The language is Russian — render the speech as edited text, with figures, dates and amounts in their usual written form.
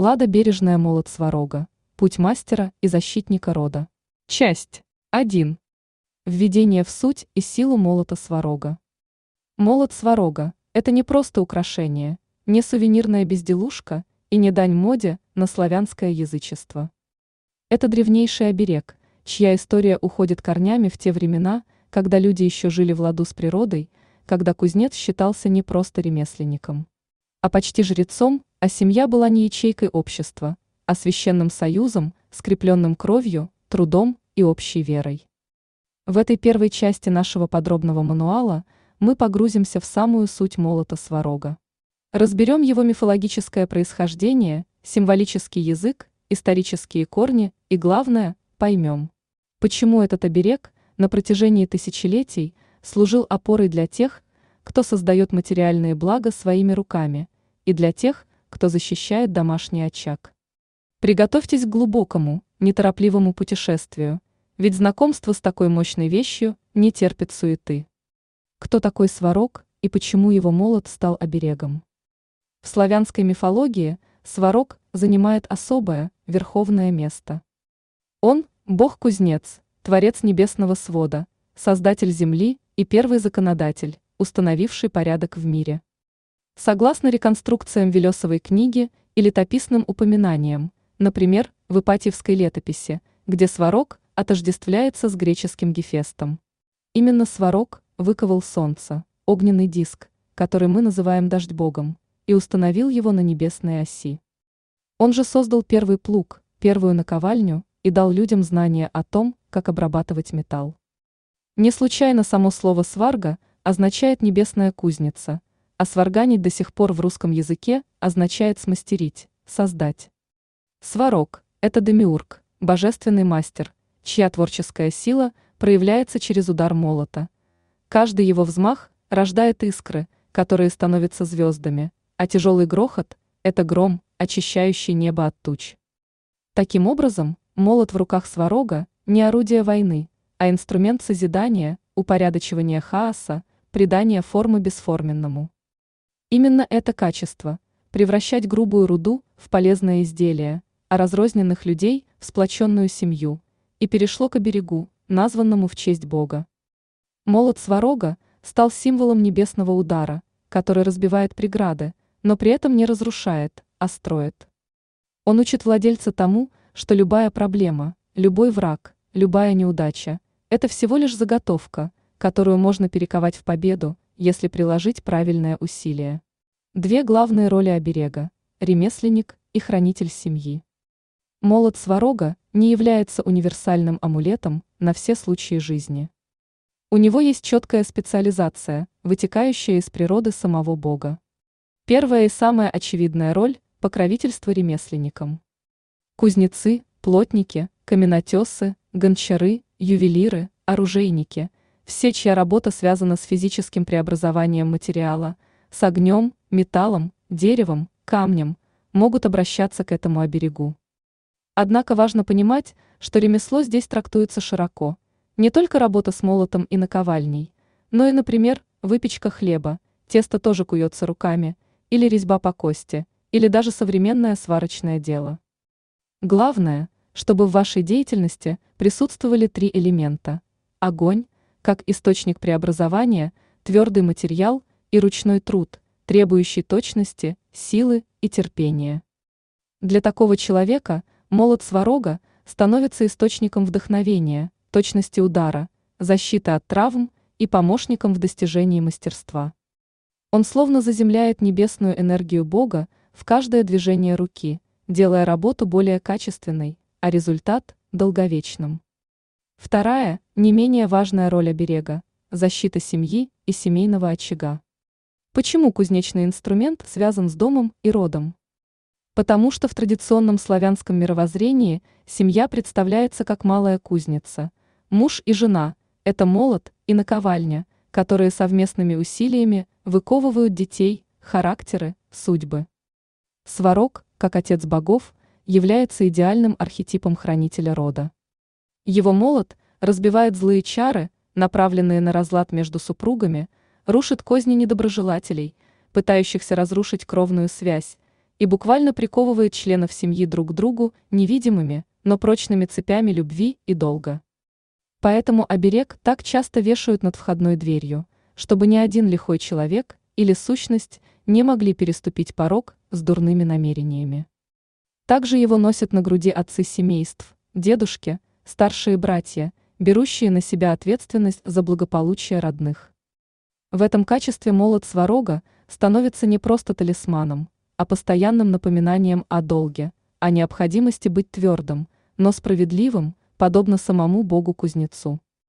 Лада Бережная молот Сварога. Путь мастера и защитника рода. Часть 1. Введение в суть и силу молота Сварога. Молот Сварога – это не просто украшение, не сувенирная безделушка и не дань моде на славянское язычество. Это древнейший оберег, чья история уходит корнями в те времена, когда люди еще жили в ладу с природой, когда кузнец считался не просто ремесленником, а почти жрецом, а семья была не ячейкой общества, а священным союзом, скрепленным кровью, трудом и общей верой. В этой первой части нашего подробного мануала мы погрузимся в самую суть молота Сварога. Разберем его мифологическое происхождение, символический язык, исторические корни и, главное, поймем, почему этот оберег на протяжении тысячелетий служил опорой для тех, кто создает материальные блага своими руками, и для тех, кто защищает домашний очаг. Приготовьтесь к глубокому, неторопливому путешествию, ведь знакомство с такой мощной вещью не терпит суеты. Кто такой Сварог и почему его молот стал оберегом? В славянской мифологии Сварог занимает особое, верховное место. Он – бог-кузнец, творец небесного свода, создатель земли и первый законодатель, установивший порядок в мире. Согласно реконструкциям Велесовой книги и летописным упоминаниям, например, в Ипатьевской летописи, где Сварог отождествляется с греческим Гефестом. Именно Сварог выковал солнце, огненный диск, который мы называем дождь-богом, и установил его на небесной оси. Он же создал первый плуг, первую наковальню и дал людям знания о том, как обрабатывать металл. Не случайно само слово «сварга» означает «небесная кузница», а сварганить до сих пор в русском языке означает смастерить, создать. Сварог – это демиург, божественный мастер, чья творческая сила проявляется через удар молота. Каждый его взмах рождает искры, которые становятся звездами, а тяжелый грохот – это гром, очищающий небо от туч. Таким образом, молот в руках Сварога – не орудие войны, а инструмент созидания, упорядочивания хаоса, придания формы бесформенному. Именно это качество – превращать грубую руду в полезное изделие, а разрозненных людей в сплоченную семью, и перешло к оберегу, названному в честь Бога. Молот Сварога стал символом небесного удара, который разбивает преграды, но при этом не разрушает, а строит. Он учит владельца тому, что любая проблема, любой враг, любая неудача – это всего лишь заготовка, которую можно перековать в победу, если приложить правильное усилие. Две главные роли оберега – ремесленник и хранитель семьи. Молот Сварога не является универсальным амулетом на все случаи жизни. У него есть четкая специализация, вытекающая из природы самого Бога. Первая и самая очевидная роль – покровительство ремесленникам. Кузнецы, плотники, каменотесы, гончары, ювелиры, оружейники – все, чья работа связана с физическим преобразованием материала, с огнем, металлом, деревом, камнем, могут обращаться к этому оберегу. Однако важно понимать, что ремесло здесь трактуется широко. Не только работа с молотом и наковальней, но и, например, выпечка хлеба, тесто тоже куется руками, или резьба по кости, или даже современное сварочное дело. Главное, чтобы в вашей деятельности присутствовали три элемента – огонь, как источник преобразования, твердый материал и ручной труд, требующий точности, силы и терпения. Для такого человека молот Сварога становится источником вдохновения, точности удара, защиты от травм и помощником в достижении мастерства. Он словно заземляет небесную энергию Бога в каждое движение руки, делая работу более качественной, а результат – долговечным. Вторая, не менее важная роль оберега – защита семьи и семейного очага. Почему кузнечный инструмент связан с домом и родом? Потому что в традиционном славянском мировоззрении семья представляется как малая кузница. Муж и жена – это молот и наковальня, которые совместными усилиями выковывают детей, характеры, судьбы. Сварог, как отец богов, является идеальным архетипом хранителя рода. Его молот разбивает злые чары, направленные на разлад между супругами, рушит козни недоброжелателей, пытающихся разрушить кровную связь, и буквально приковывает членов семьи друг к другу невидимыми, но прочными цепями любви и долга. Поэтому оберег так часто вешают над входной дверью, чтобы ни один лихой человек или сущность не могли переступить порог с дурными намерениями. Также его носят на груди отцы семейств, дедушки, старшие братья, берущие на себя ответственность за благополучие родных. В этом качестве молот сварога становится не просто талисманом, а постоянным напоминанием о долге, о необходимости быть твердым, но справедливым, подобно самому Богу-кузнецу.